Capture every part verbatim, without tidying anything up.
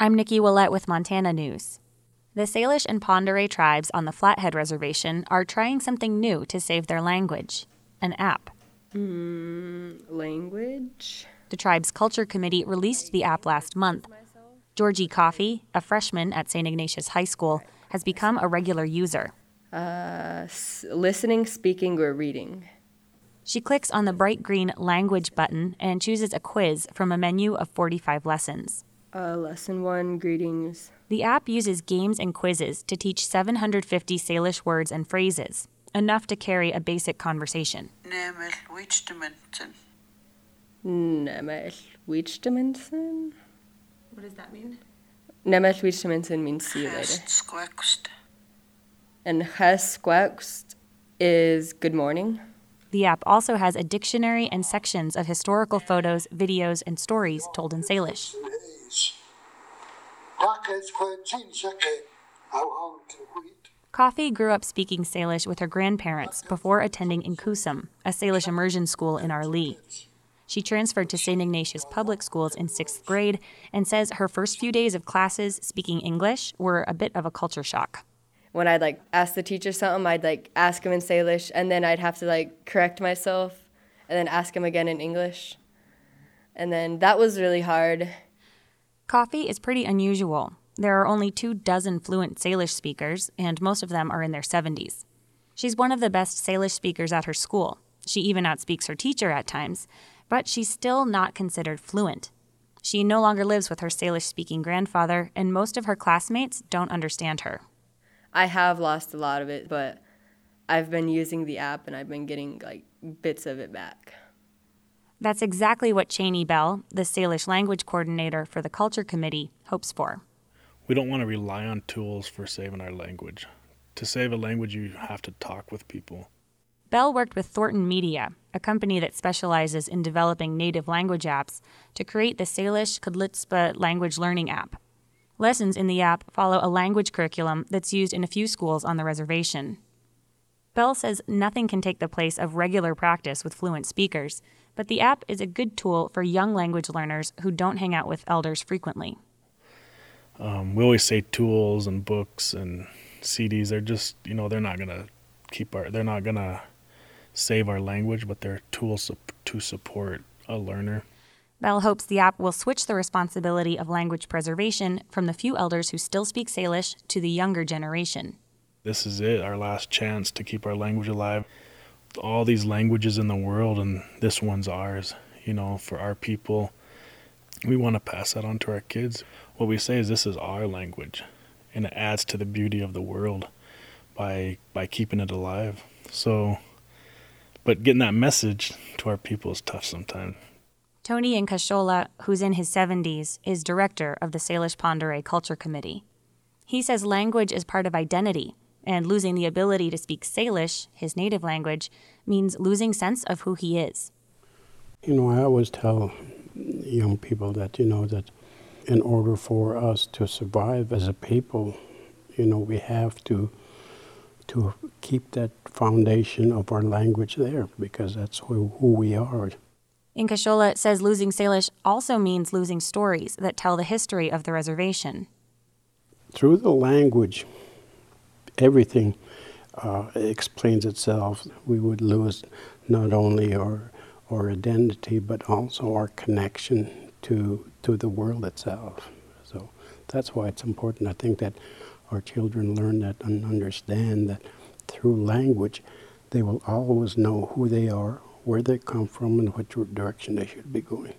I'm Nikki Willett with Montana News. The Salish and Pend Oreille tribes on the Flathead Reservation are trying something new to save their language, an app. Mm, language? The tribe's Culture Committee released the app last month. Georgie Coffey, a freshman at Saint Ignatius High School, has become a regular user. Uh, s- listening, speaking, or reading. She clicks on the bright green Language button and chooses a quiz from a menu of forty-five lessons. Uh, lesson one, greetings. The app uses games and quizzes to teach seven hundred fifty Salish words and phrases, enough to carry a basic conversation. Nemel Wichtementen. Nemel Wichtementen? What does that mean? Nemel Wichtementen means see you later. Hestsquekst. And Hesquekst is good morning. The app also has a dictionary and sections of historical photos, videos, and stories told in Salish. Coffey grew up speaking Salish with her grandparents before attending Inkusum, a Salish immersion school in Arlee. She transferred to Saint Ignatius Public Schools in sixth grade and says her first few days of classes speaking English were a bit of a culture shock. When I'd like ask the teacher something, I'd like ask him in Salish, and then I'd have to like correct myself, and then ask him again in English. And then that was really hard. Coffey is pretty unusual. There are only two dozen fluent Salish speakers, and most of them are in their seventies. She's one of the best Salish speakers at her school. She even outspeaks her teacher at times, but she's still not considered fluent. She no longer lives with her Salish-speaking grandfather, and most of her classmates don't understand her. I have lost a lot of it, but I've been using the app, and I've been getting like bits of it back. That's exactly what Cheney Bell, the Salish language coordinator for the Culture Committee, hopes for. We don't want to rely on tools for saving our language. To save a language, you have to talk with people. Bell worked with Thornton Media, a company that specializes in developing native language apps, to create the Salish Kudlitspa language learning app. Lessons in the app follow a language curriculum that's used in a few schools on the reservation. Bell says nothing can take the place of regular practice with fluent speakers, but the app is a good tool for young language learners who don't hang out with elders frequently. Um, we always say tools and books and C Ds. They're just, you know, they're not gonna keep our, they're not gonna save our language, but they're tools to support a learner. Bell hopes the app will switch the responsibility of language preservation from the few elders who still speak Salish to the younger generation. This is it, our last chance to keep our language alive. All these languages in the world, and this one's ours, you know, for our people. We want to pass that on to our kids. What we say is this is our language, and it adds to the beauty of the world by by keeping it alive. So, but getting that message to our people is tough sometimes. Tony Nkashola, who's in his seventies, is director of the Salish Pend Oreille Culture Committee. He says language is part of identity, and losing the ability to speak Salish, his native language, means losing sense of who he is. You know, I always tell young people that, you know, that in order for us to survive as a people, you know, we have to to keep that foundation of our language there, because that's who, who we are. Nkashola says losing Salish also means losing stories that tell the history of the reservation. Through the language, everything uh, explains itself. We would lose not only our our identity, but also our connection to to the world itself. So that's why it's important. I think that our children learn that and understand that through language, they will always know who they are, where they come from, and what direction they should be going.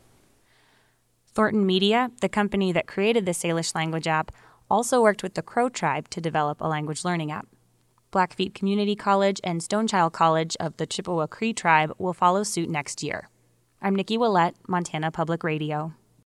Thornton Media, the company that created the Salish language app, also worked with the Crow tribe to develop a language learning app. Blackfeet Community College and Stonechild College of the Chippewa Cree tribe will follow suit next year. I'm Nikki Willett, Montana Public Radio.